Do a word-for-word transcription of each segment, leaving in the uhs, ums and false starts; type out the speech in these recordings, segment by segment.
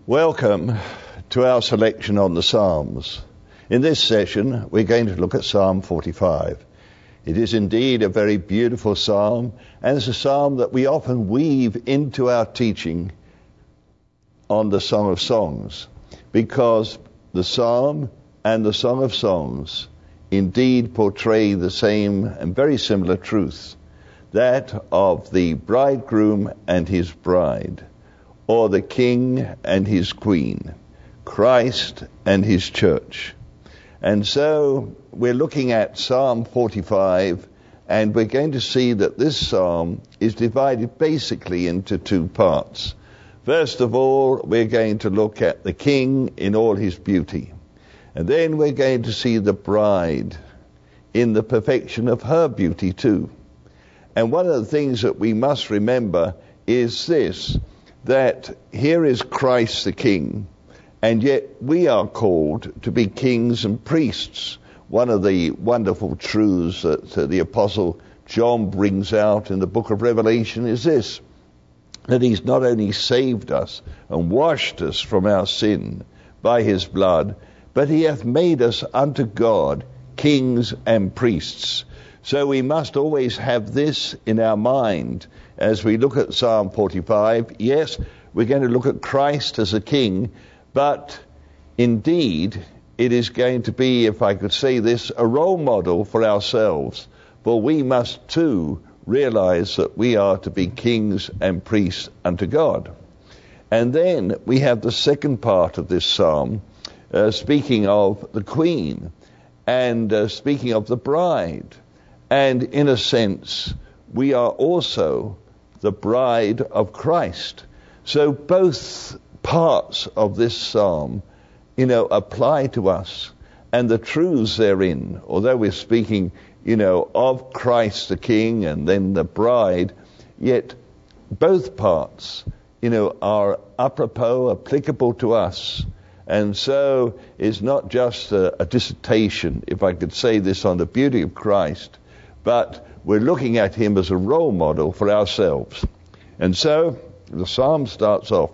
Welcome to our selection on the Psalms. In this session, we're going to look at Psalm forty-five. It is indeed a very beautiful psalm, and it's a psalm that we often weave into our teaching on the Song of Songs, because the psalm and the Song of Songs indeed portray the same and very similar truth, that of the bridegroom and his bride, or the king and his queen, Christ and his church. And so we're looking at Psalm forty-five, and we're going to see that this psalm is divided basically into two parts. First of all, we're going to look at the king in all his beauty. And then we're going to see the bride in the perfection of her beauty too. And one of the things that we must remember is this, that here is Christ the King, and yet we are called to be kings and priests. One of the wonderful truths that uh, the Apostle John brings out in the book of Revelation is this, that he's not only saved us and washed us from our sin by his blood, but he hath made us unto God kings and priests. So we must always have this in our mind as we look at Psalm forty-five. Yes, we're going to look at Christ as a king, but indeed it is going to be, if I could say this, a role model for ourselves. For we must too realize that we are to be kings and priests unto God. And then we have the second part of this psalm, uh, speaking of the queen and uh, speaking of the bride. And in a sense, we are also the bride of Christ. So both parts of this psalm, you know, apply to us. And the truths therein, although we're speaking, you know, of Christ the King and then the bride, yet both parts, you know, are apropos, applicable to us. And so it's not just a, a dissertation, if I could say this, on the beauty of Christ, but we're looking at him as a role model for ourselves. And so the psalm starts off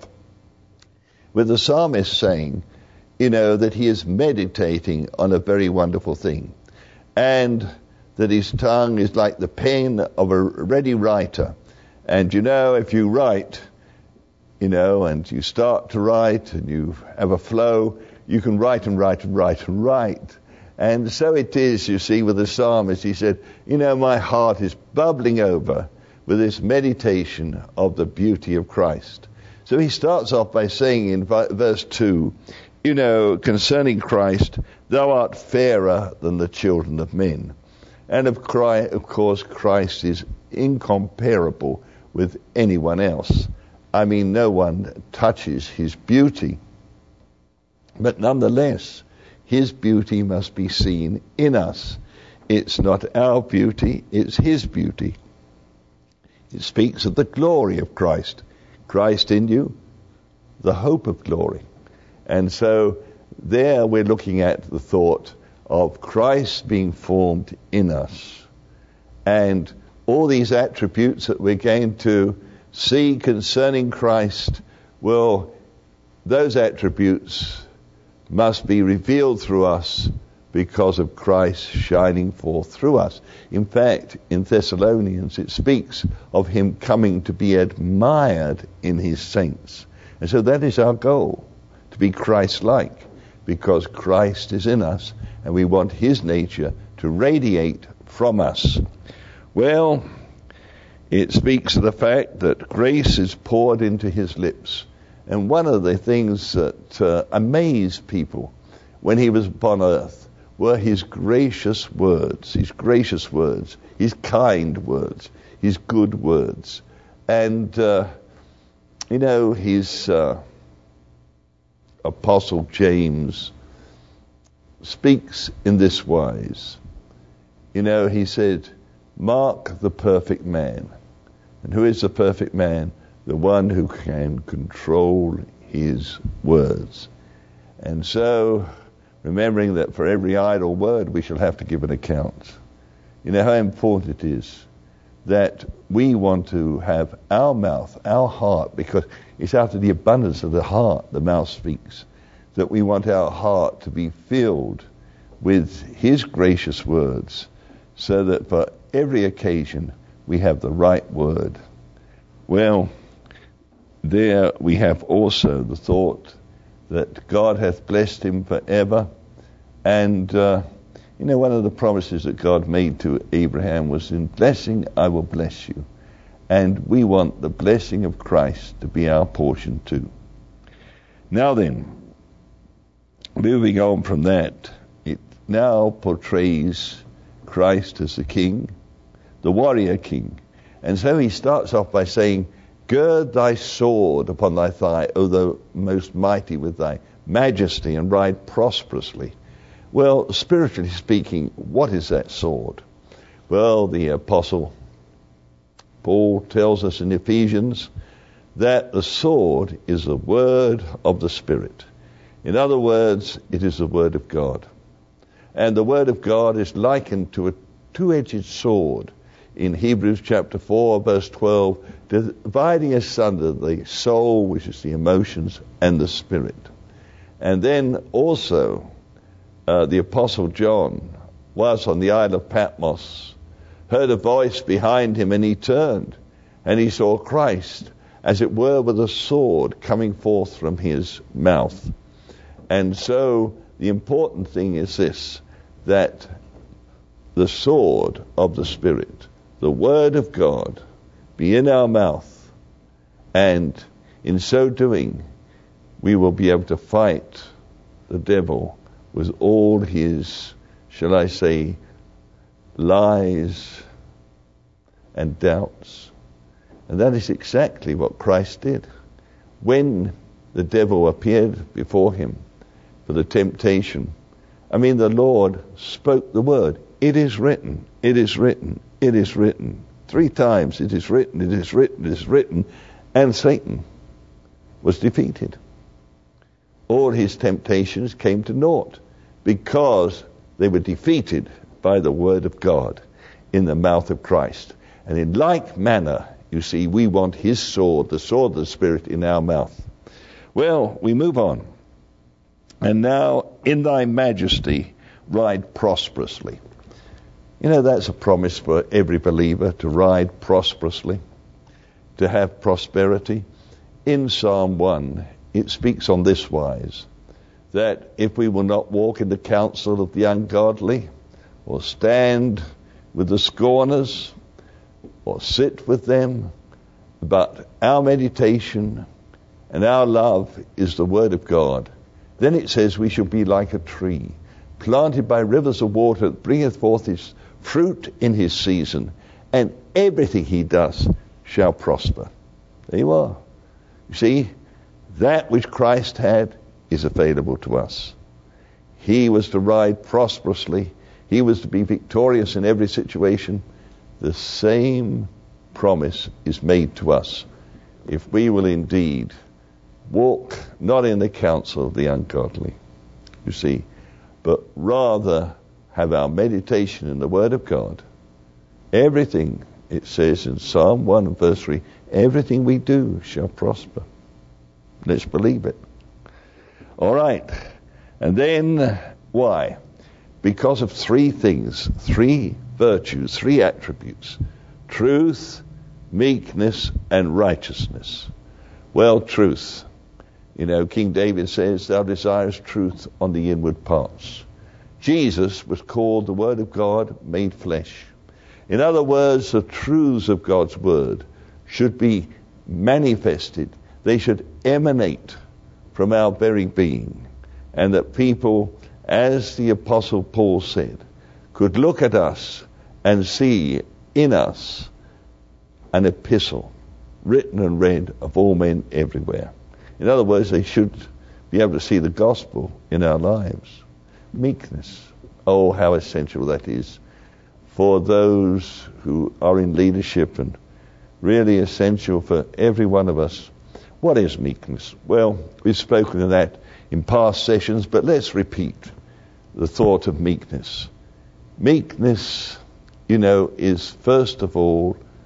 with the psalmist saying, you know, that he is meditating on a very wonderful thing, and that his tongue is like the pen of a ready writer. And you know, if you write, you know, and you start to write and you have a flow, you can write and write and write and write. And so it is, you see, with the psalmist. He said, you know, my heart is bubbling over with this meditation of the beauty of Christ. So he starts off by saying in verse two, you know, concerning Christ, thou art fairer than the children of men. And of, Christ, of course, Christ is incomparable with anyone else. I mean, no one touches his beauty. But nonetheless, his beauty must be seen in us. It's not our beauty, it's his beauty. It speaks of the glory of Christ. Christ in you, the hope of glory. And so there we're looking at the thought of Christ being formed in us. And all these attributes that we're going to see concerning Christ, well, those attributes must be revealed through us because of Christ shining forth through us. In fact, in Thessalonians, it speaks of him coming to be admired in his saints. And so that is our goal, to be Christ-like, because Christ is in us, and we want his nature to radiate from us. Well, it speaks of the fact that grace is poured into his lips. And one of the things that uh, amazed people when he was upon earth were his gracious words, his gracious words, his kind words, his good words. And, uh, you know, his uh, Apostle James speaks in this wise. You know, he said, mark the perfect man. And who is the perfect man? The one who can control his words. And so, remembering that for every idle word we shall have to give an account. You know how important it is that we want to have our mouth, our heart, because it's out of the abundance of the heart the mouth speaks, that we want our heart to be filled with his gracious words, so that for every occasion we have the right word. Well, there we have also the thought that God hath blessed him forever. And, uh, you know, one of the promises that God made to Abraham was, in blessing I will bless you. And we want the blessing of Christ to be our portion too. Now then, moving on from that, it now portrays Christ as the king, the warrior king. And so he starts off by saying, gird thy sword upon thy thigh, O thou most mighty, with thy majesty, and ride prosperously. Well, spiritually speaking, what is that sword? Well, the Apostle Paul tells us in Ephesians that the sword is the word of the Spirit. In other words, it is the word of God. And the word of God is likened to a two-edged sword in Hebrews chapter four, verse twelve, dividing asunder the soul, which is the emotions, and the spirit. And then also, uh, the Apostle John was on the Isle of Patmos, heard a voice behind him, and he turned, and he saw Christ, as it were with a sword coming forth from his mouth. And so the important thing is this, that the sword of the Spirit, the word of God, be in our mouth, and in so doing we will be able to fight the devil with all his, shall I say, lies and doubts. And that is exactly what Christ did. When the devil appeared before him for the temptation, I mean, the Lord spoke the word. It is written, it is written, it is written. Three times, it is written, it is written, it is written. And Satan was defeated. All his temptations came to naught because they were defeated by the word of God in the mouth of Christ. And in like manner, you see, we want his sword, the sword of the Spirit, in our mouth. Well, we move on. And now, in thy majesty, ride prosperously. You know, that's a promise for every believer, to ride prosperously, to have prosperity. In Psalm one, it speaks on this wise, that if we will not walk in the counsel of the ungodly, or stand with the scorners, or sit with them, but our meditation and our love is the word of God, then it says we shall be like a tree, planted by rivers of water, that bringeth forth his fruit in his season, and everything he does shall prosper. There you are. You see, that which Christ had is available to us. He was to ride prosperously. He was to be victorious in every situation. The same promise is made to us if we will indeed walk not in the counsel of the ungodly, you see, but rather have our meditation in the Word of God. Everything, it says in Psalm one and verse three, everything we do shall prosper. Let's believe it. All right. And then, why? Because of three things, three virtues, three attributes: truth, meekness, and righteousness. Well, truth. You know, King David says, thou desirest truth on the inward parts. Jesus was called the Word of God made flesh. In other words, the truths of God's Word should be manifested. They should emanate from our very being. And that people, as the Apostle Paul said, could look at us and see in us an epistle written and read of all men everywhere. In other words, they should be able to see the gospel in our lives. Meekness. Oh, how essential that is for those who are in leadership, and really essential for every one of us. What is meekness? Well, we've spoken of that in past sessions, but let's repeat the thought of meekness. Meekness, you know, is first of all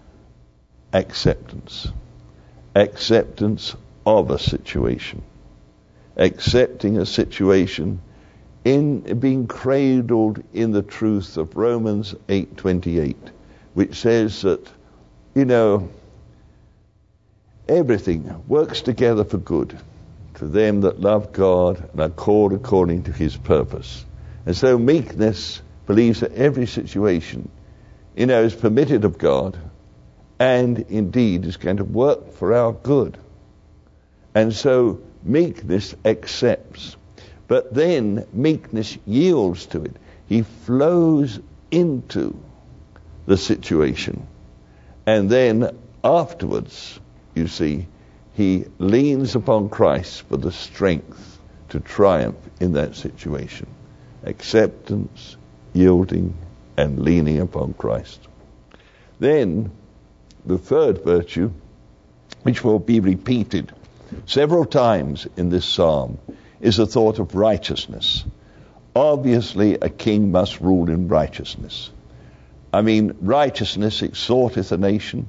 acceptance. Acceptance of a situation. Accepting a situation in being cradled in the truth of Romans eight twenty-eight, which says that, you know, everything works together for good to them that love God and are called according to his purpose. And so meekness believes that every situation, you know, is permitted of God and indeed is going to work for our good. And so meekness accepts. But then meekness yields to it. He flows into the situation. And then afterwards, you see, he leans upon Christ for the strength to triumph in that situation. Acceptance, yielding, and leaning upon Christ. Then, the third virtue, which will be repeated several times in this psalm, is the thought of righteousness. Obviously, a king must rule in righteousness. I mean, righteousness exhorteth a nation,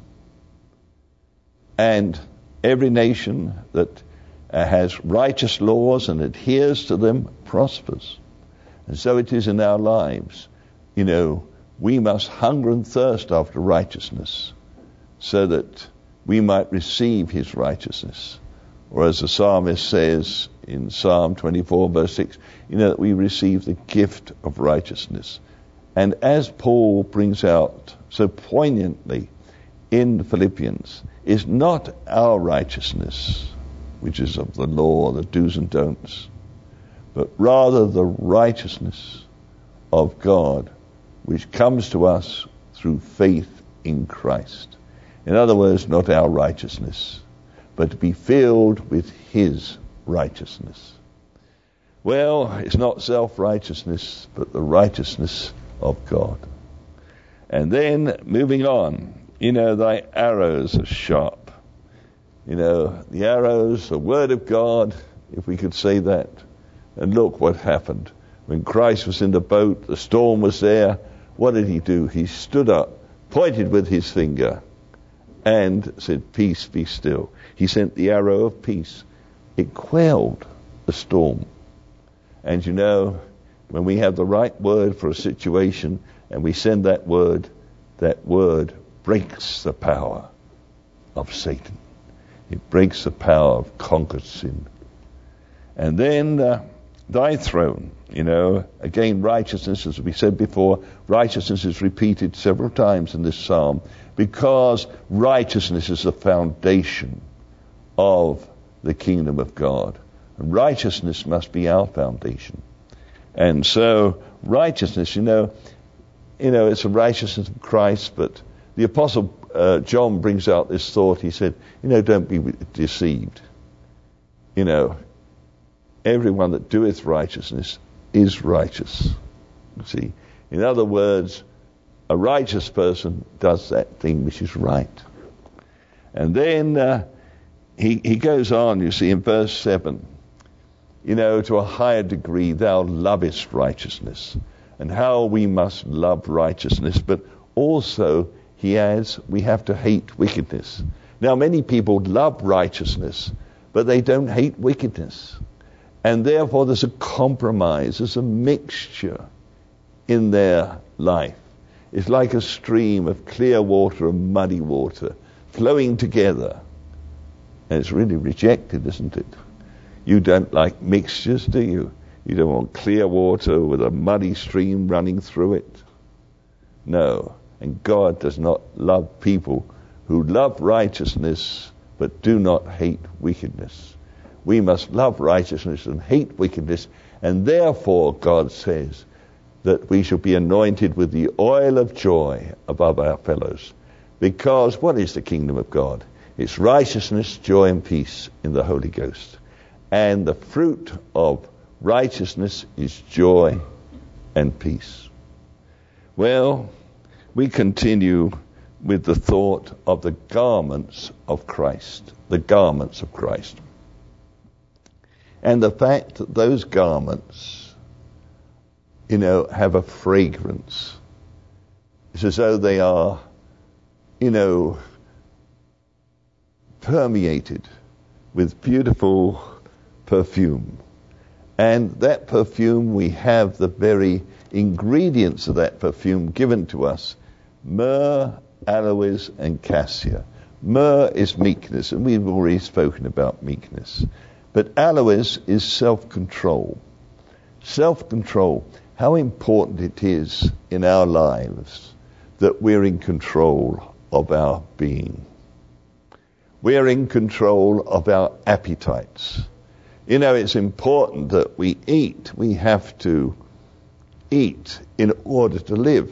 and every nation that uh, has righteous laws and adheres to them prospers. And so it is in our lives. You know, we must hunger and thirst after righteousness so that we might receive his righteousness. Or as the psalmist says in Psalm twenty-four, verse six, you know, that we receive the gift of righteousness. And as Paul brings out so poignantly in Philippians, is not our righteousness, which is of the law, the do's and don'ts, but rather the righteousness of God, which comes to us through faith in Christ. In other words, not our righteousness, but to be filled with his righteousness. Well, it's not self-righteousness, but the righteousness of God. And then, moving on, you know, thy arrows are sharp. You know, the arrows, the word of God, if we could say that. And look what happened. When Christ was in the boat, the storm was there. What did he do? He stood up, pointed with his finger, and said, peace, be still. He sent the arrow of peace. It quelled the storm. And you know, when we have the right word for a situation, and we send that word, that word breaks the power of Satan. It breaks the power of conquered sin. And then uh, thy throne, you know, again, righteousness, as we said before, righteousness is repeated several times in this psalm because righteousness is the foundation of the kingdom of God. And righteousness must be our foundation. And so righteousness, you know, you know, it's a righteousness of Christ, but the Apostle uh, John brings out this thought. He said, you know, don't be deceived. You know, everyone that doeth righteousness is righteous. You see, in other words, a righteous person does that thing which is right. And then uh, he, he goes on, you see, in verse seven, you know, to a higher degree, thou lovest righteousness, and how we must love righteousness, but also, he adds, we have to hate wickedness. Now, many people love righteousness, but they don't hate wickedness. And therefore, there's a compromise, there's a mixture in their life. It's like a stream of clear water and muddy water flowing together. And it's really rejected, isn't it? You don't like mixtures, do you? You don't want clear water with a muddy stream running through it. No. And God does not love people who love righteousness but do not hate wickedness. We must love righteousness and hate wickedness, and therefore God says that we shall be anointed with the oil of joy above our fellows. Because what is the kingdom of God? It's righteousness, joy, and peace in the Holy Ghost. And the fruit of righteousness is joy and peace. Well, we continue with the thought of the garments of Christ, the garments of Christ. And the fact that those garments, you know, have a fragrance. It's as though they are, you know, permeated with beautiful perfume. And that perfume, we have the very ingredients of that perfume given to us: myrrh, aloes, and cassia. Myrrh is meekness, and we've already spoken about meekness. But aloes is self-control. Self-control, how important it is in our lives that we're in control of our being. We're in control of our appetites. You know, it's important that we eat. We have to eat in order to live.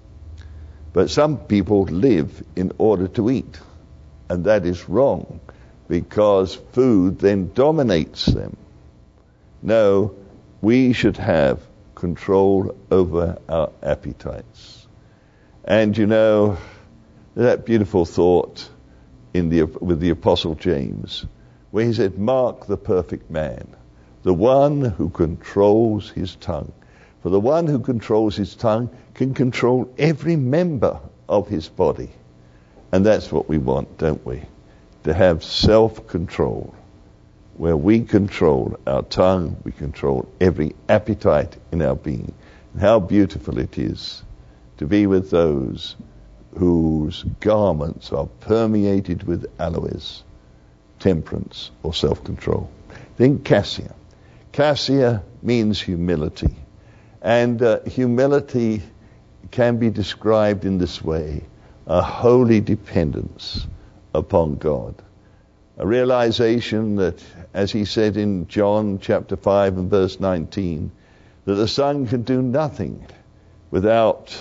But some people live in order to eat. And that is wrong, because food then dominates them. No, we should have control over our appetites. And you know, that beautiful thought in the with the Apostle James, where he said, "Mark the perfect man, the one who controls his tongue. For the one who controls his tongue can control every member of his body." And that's what we want, don't we? To have self-control, where we control our tongue, we control every appetite in our being. And how beautiful it is to be with those whose garments are permeated with aloes, temperance, or self-control. Then cassia. Cassia means humility. And uh, humility can be described in this way: a holy dependence upon God. A realization that, as he said in John chapter five and verse nineteen, that the Son can do nothing without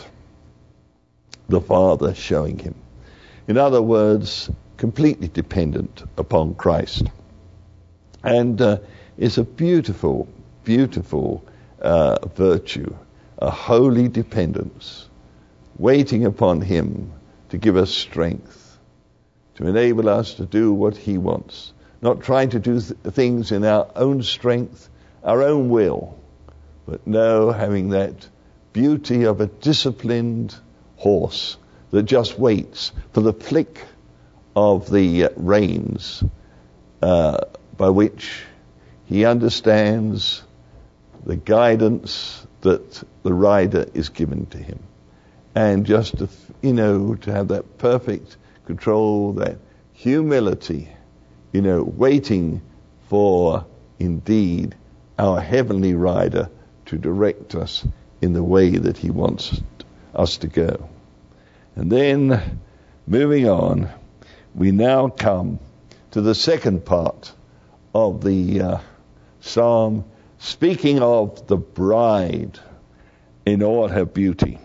the Father showing him. In other words, completely dependent upon Christ. And uh, it's a beautiful, beautiful uh, virtue, a holy dependence, waiting upon him to give us strength, to enable us to do what he wants, not trying to do th- things in our own strength, our own will, but no, having that beauty of a disciplined horse that just waits for the flick of the uh, reins uh, by which he understands the guidance that the rider is given to him. And just to, you know, to have that perfect control, that humility, you know, waiting for, indeed, our heavenly rider to direct us in the way that he wants us to go. And then, moving on, we now come to the second part of the uh, psalm, speaking of the bride in all her beauty.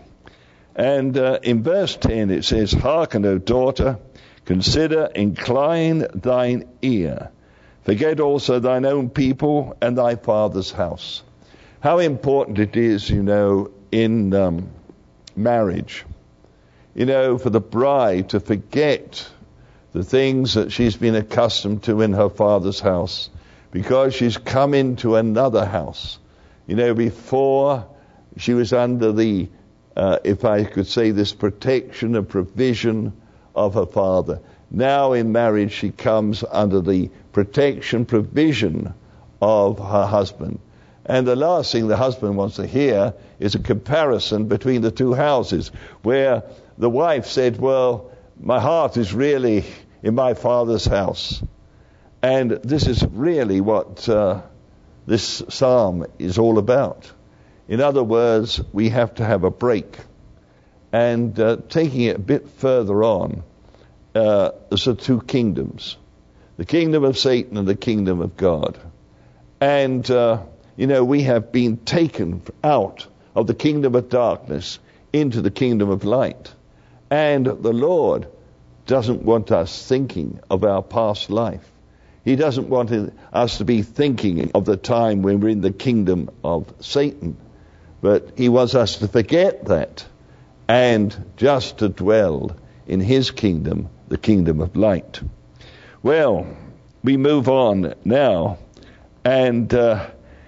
And uh, in verse ten it says, "Hearken, O daughter, consider, incline thine ear. Forget also thine own people and thy father's house." How important it is, you know, in um, marriage, you know, for the bride to forget the things that she's been accustomed to in her father's house, because she's come into another house. You know, before she was under the Uh, if I could say, this protection and provision of her father. Now in marriage she comes under the protection, provision of her husband. And the last thing the husband wants to hear is a comparison between the two houses, where the wife said, "Well, my heart is really in my father's house." And this is really what uh, this psalm is all about. In other words, we have to have a break. And uh, taking it a bit further on, uh, there's the two kingdoms. The kingdom of Satan and the kingdom of God. And, uh, you know, we have been taken out of the kingdom of darkness into the kingdom of light. And the Lord doesn't want us thinking of our past life. He doesn't want us to be thinking of the time when we're in the kingdom of Satan. But he wants us to forget that and just to dwell in his kingdom, the kingdom of light. Well, we move on now. And uh,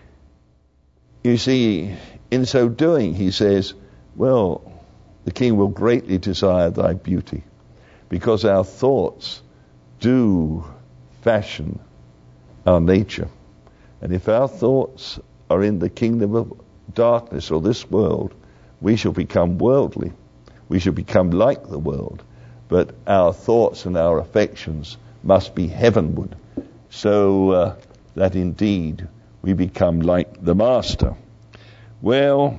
you see, in so doing, he says, well, the king will greatly desire thy beauty, because our thoughts do fashion our nature. And if our thoughts are in the kingdom of darkness or this world, we shall become worldly. We shall become like the world. But our thoughts and our affections must be heavenward, so uh, that indeed we become like the Master. Well,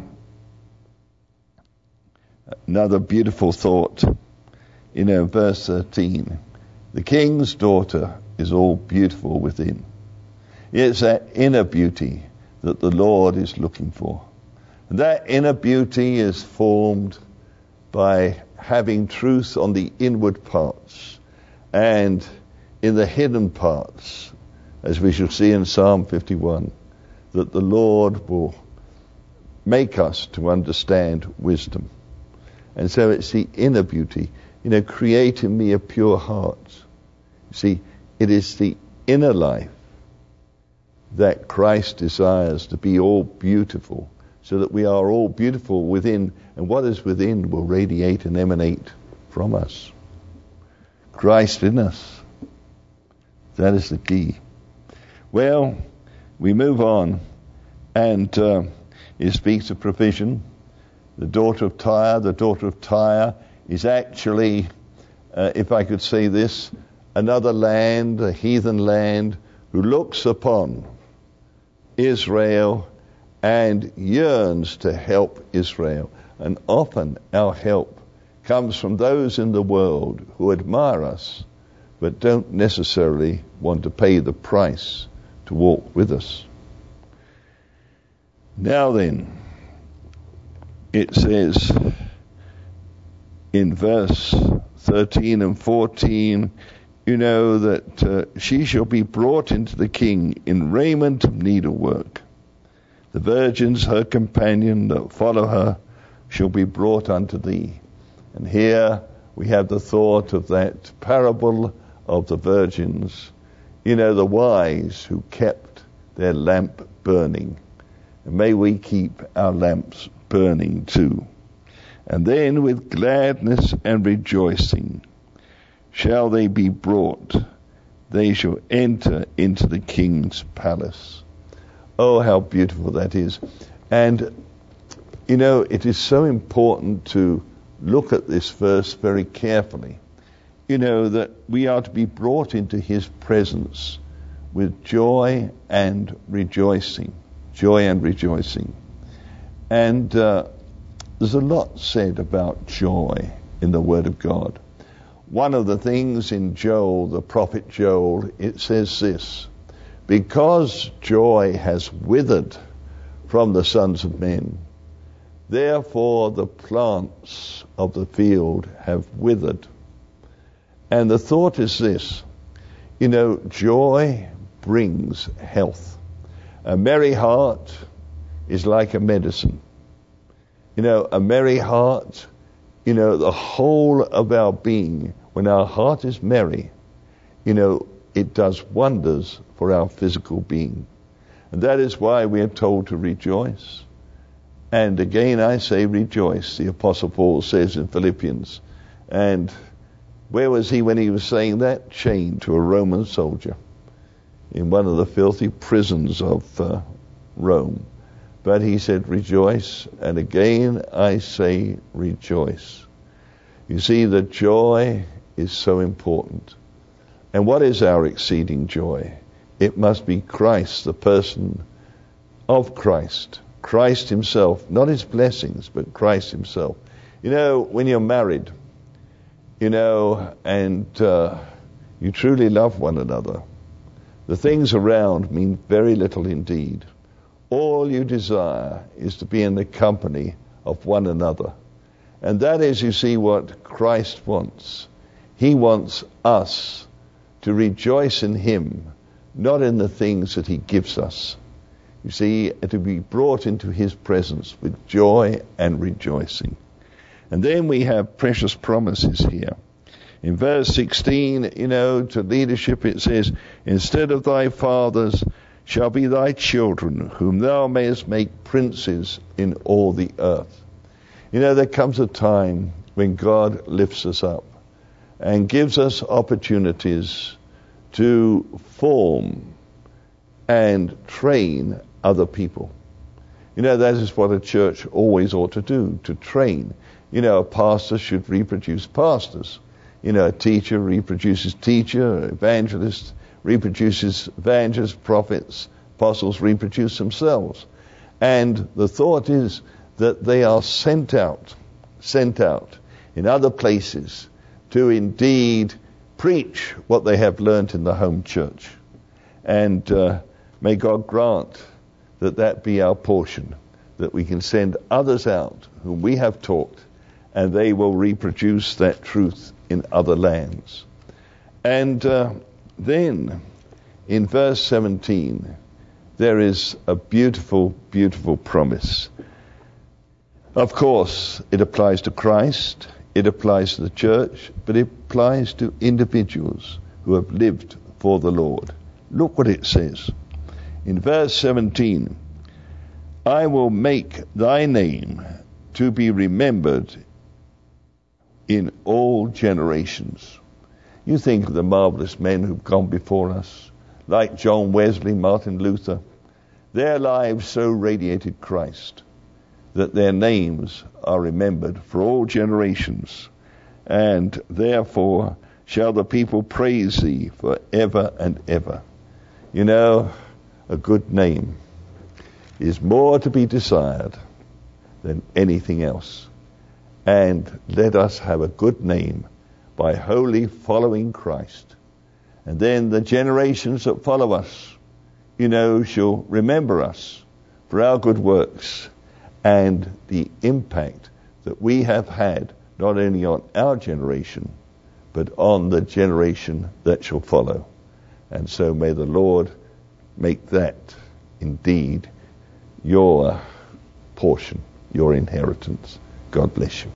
another beautiful thought, you know, verse thirteen. The king's daughter is all beautiful within. It's that inner beauty that the Lord is looking for. And that inner beauty is formed by having truth on the inward parts and in the hidden parts, as we shall see in Psalm fifty-one, that the Lord will make us to understand wisdom. And so it's the inner beauty. You know, create in me a pure heart. You see, it is the inner life that Christ desires to be all beautiful, so that we are all beautiful within, and what is within will radiate and emanate from us. Christ in us. That is the key. Well, we move on, and uh, it speaks of provision. The daughter of Tyre, the daughter of Tyre is actually, uh, if I could say this, another land, a heathen land, who looks upon Israel and yearns to help Israel. And often our help comes from those in the world who admire us, but don't necessarily want to pay the price to walk with us. Now then, it says in verse thirteen and fourteen, you know, that uh, she shall be brought into the king in raiment of needlework. The virgins, her companion, that follow her, shall be brought unto thee. And here we have the thought of that parable of the virgins, you know, the wise who kept their lamp burning. And may we keep our lamps burning too. And then with gladness and rejoicing shall they be brought. They shall enter into the king's palace. Oh, how beautiful that is. And, you know, it is so important to look at this verse very carefully. You know, that we are to be brought into his presence with joy and rejoicing. Joy and rejoicing. And uh, there's a lot said about joy in the Word of God. One of the things in Joel, the prophet Joel, it says this: because joy has withered from the sons of men, therefore the plants of the field have withered. And the thought is this: you know, joy brings health. A merry heart is like a medicine. You know, a merry heart, you know, the whole of our being, when our heart is merry, you know, it does wonders for our physical being. And that is why we are told to rejoice. And again I say rejoice, the Apostle Paul says in Philippians. And where was he when he was saying that? Chained to a Roman soldier in one of the filthy prisons of uh, Rome. But he said rejoice, and again I say rejoice. You see, the joy is so important. And what is our exceeding joy? It must be Christ, the person of Christ. Christ himself, not his blessings, but Christ himself. You know, when you're married, you know, and uh, you truly love one another, the things around mean very little indeed. All you desire is to be in the company of one another. And that is, you see, what Christ wants. He wants us to rejoice in him, not in the things that he gives us. You see, to be brought into his presence with joy and rejoicing. And then we have precious promises here. In verse sixteen, you know, to leadership it says, instead of thy fathers shall be thy children, whom thou mayest make princes in all the earth. You know, there comes a time when God lifts us up. and gives us opportunities to form and train other people. You know, that is what a church always ought to do, to train. You know, a pastor should reproduce pastors. You know, a teacher reproduces teacher, an evangelist reproduces evangelists, prophets, apostles reproduce themselves. And the thought is that they are sent out, sent out in other places to indeed preach what they have learnt in the home church. And uh, may God grant that that be our portion, that we can send others out whom we have taught, and they will reproduce that truth in other lands. And uh, then, in verse seventeen, there is a beautiful, beautiful promise. Of course, it applies to Christ, it applies to the church, but it applies to individuals who have lived for the Lord. Look what it says. In verse seventeen, I will make thy name to be remembered in all generations. You think of the marvelous men who've gone before us, like John Wesley, Martin Luther. Their lives so radiated Christ that their names are remembered for all generations. And therefore shall the people praise thee for ever and ever. You know, a good name is more to be desired than anything else. And let us have a good name by wholly following Christ. And then the generations that follow us, you know, shall remember us for our good works and the impact that we have had not only on our generation, but on the generation that shall follow. And so may the Lord make that indeed your portion, your inheritance. God bless you.